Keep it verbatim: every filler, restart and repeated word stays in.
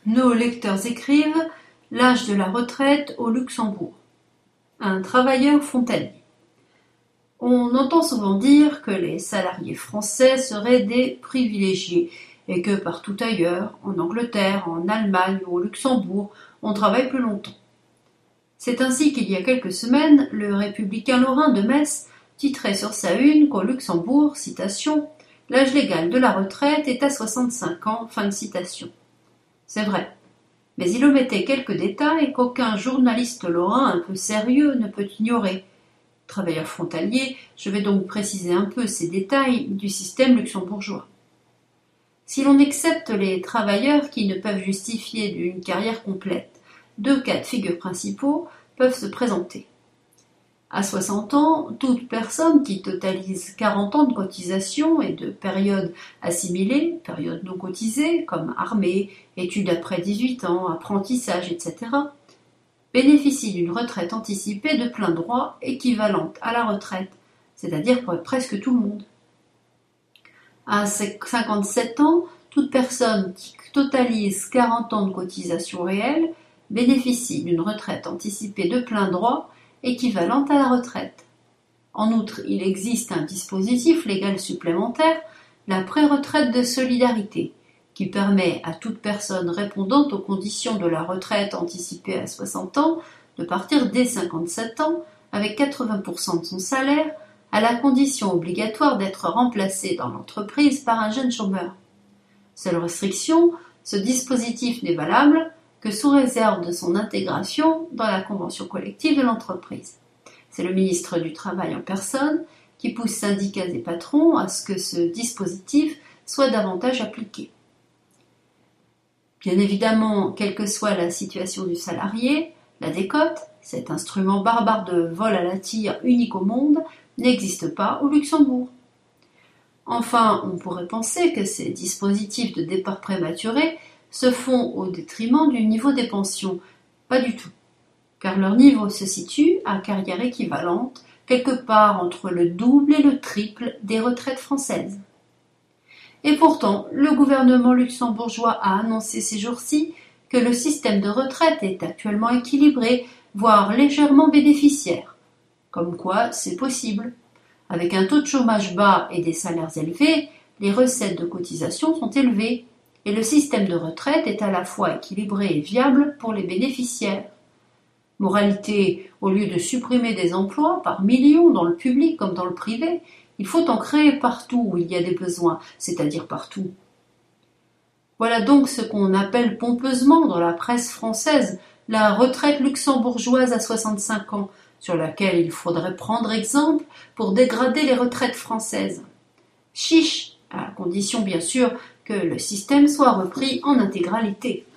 Nos lecteurs écrivent « L'âge de la retraite au Luxembourg ». Un travailleur frontalier. On entend souvent dire que les salariés français seraient des privilégiés et que partout ailleurs, en Angleterre, en Allemagne ou au Luxembourg, on travaille plus longtemps. C'est ainsi qu'il y a quelques semaines, le républicain lorrain de Metz titrait sur sa une qu'au Luxembourg, citation, « l'âge légal de la retraite est à soixante-cinq ans », fin de citation. C'est vrai, mais il omettait quelques détails qu'aucun journaliste lorrain un peu sérieux ne peut ignorer. Travailleur frontalier, je vais donc préciser un peu ces détails du système luxembourgeois. Si l'on accepte les travailleurs qui ne peuvent justifier d'une carrière complète, deux cas de figure principaux peuvent se présenter. À soixante ans, toute personne qui totalise quarante ans de cotisation et de périodes assimilées, périodes non cotisées, comme armée, études après dix-huit ans, apprentissage, et cetera, bénéficie d'une retraite anticipée de plein droit équivalente à la retraite, c'est-à-dire pour presque tout le monde. À cinquante-sept ans, toute personne qui totalise quarante ans de cotisation réelle bénéficie d'une retraite anticipée de plein droit équivalente à la retraite. En outre, il existe un dispositif légal supplémentaire, la pré-retraite de solidarité, qui permet à toute personne répondant aux conditions de la retraite anticipée à soixante ans de partir dès cinquante-sept ans avec quatre-vingts pour cent de son salaire, à la condition obligatoire d'être remplacé dans l'entreprise par un jeune chômeur. Seule restriction, ce dispositif n'est valable que sous réserve de son intégration dans la convention collective de l'entreprise. C'est le ministre du Travail en personne qui pousse syndicats et patrons à ce que ce dispositif soit davantage appliqué. Bien évidemment, quelle que soit la situation du salarié, la décote, cet instrument barbare de vol à la tire unique au monde, n'existe pas au Luxembourg. Enfin, on pourrait penser que ces dispositifs de départ prématuré se font au détriment du niveau des pensions. Pas du tout, car leur niveau se situe à carrière équivalente, quelque part entre le double et le triple des retraites françaises. Et pourtant, le gouvernement luxembourgeois a annoncé ces jours-ci que le système de retraite est actuellement équilibré, voire légèrement bénéficiaire. Comme quoi, c'est possible. Avec un taux de chômage bas et des salaires élevés, les recettes de cotisation sont élevées, et le système de retraite est à la fois équilibré et viable pour les bénéficiaires. Moralité, au lieu de supprimer des emplois par millions dans le public comme dans le privé, il faut en créer partout où il y a des besoins, c'est-à-dire partout. Voilà donc ce qu'on appelle pompeusement dans la presse française la retraite luxembourgeoise à soixante-cinq ans, sur laquelle il faudrait prendre exemple pour dégrader les retraites françaises. Chiche, à condition bien sûr que le système soit repris en intégralité.